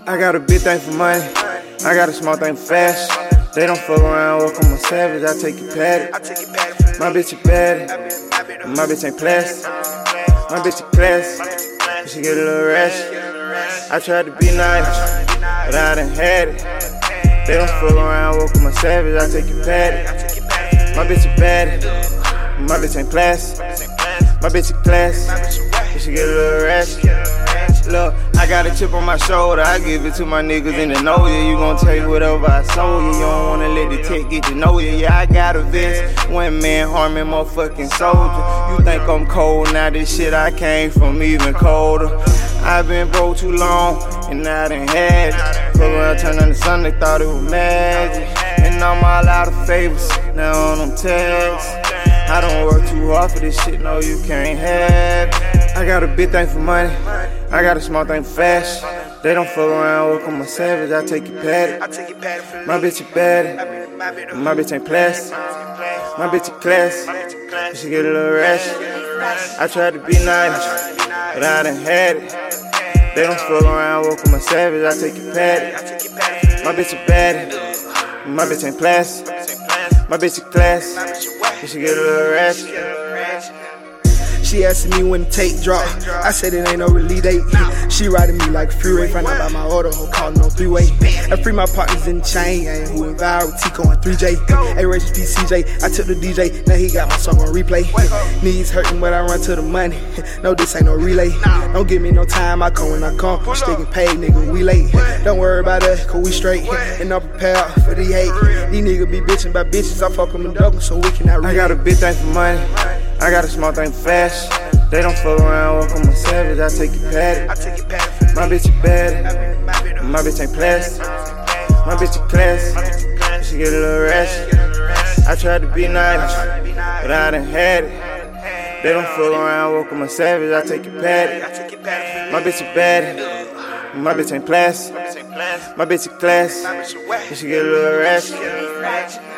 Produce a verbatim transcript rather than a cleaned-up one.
I got a big thing for money, I got a small thing for fashion. They don't fuck around, walk on my savage, I take it patty. My bitch a baddie, my bitch ain't plastic. My bitch a classy, she get a little ratchet. I tried to be nice, but I done had it. They don't fuck around, walk on my savage, I take it patty. My bitch a baddie, my bitch ain't plastic. My bitch a classy, she get a little ratchet. Look, I got a chip on my shoulder, I give it to my niggas in the know ya. You gon' take whatever I sold ya. You don't wanna let the tech get to know ya. Yeah, I got a vest, one man army, motherfucking soldier. You think I'm cold, now this shit I came from even colder. I've been broke too long, and I done had it. Fuck around, turn on the sun, they thought it was magic. And I'm all out of favors, now on them tags. I don't work too hard for this shit, no you can't have it. I got a big thing for money, I got a small thing for fashion. They don't fuck around, work on my savage, I take it patty. My bitch a baddie, my bitch ain't plastic. My bitch a classy, she get a little ratchet. I tried to be nice, but I done had it. They don't fuck around, work on my savage, I take it patty. My bitch a baddie, my bitch ain't plastic. My bitch a classy, she get a little ratchet. She asking me when the tape drop, I said it ain't no release date. She riding me like a freeway, find out about my auto, hoe calling on three-way. I free my partners in the chain, ayy, who went viral with Tico and three J. Hey, Rachel P C J, I took the D J, now he got my song on replay. Knees hurting, but I run to the money. No, this ain't no relay. Don't give me no time, I come when I come. Sticking paid, nigga, we late. Don't worry about us, cause we straight. And I'm prepared for the hate. These niggas be bitching about bitches, I fuck them and dug them so we cannot relate. I got a big thing for money, I got a small thing for fashion. They don't fuck around, walk on my savage, I take it patty. My bitch a baddie, my bitch ain't plastic. My bitch a classy, she get a little ratchet. I tried to be nice, but I done had it. They don't fuck around, walk on my savage, I take it patty. My bitch a baddie, my bitch ain't plastic. My bitch a classy, she get a little ratchet.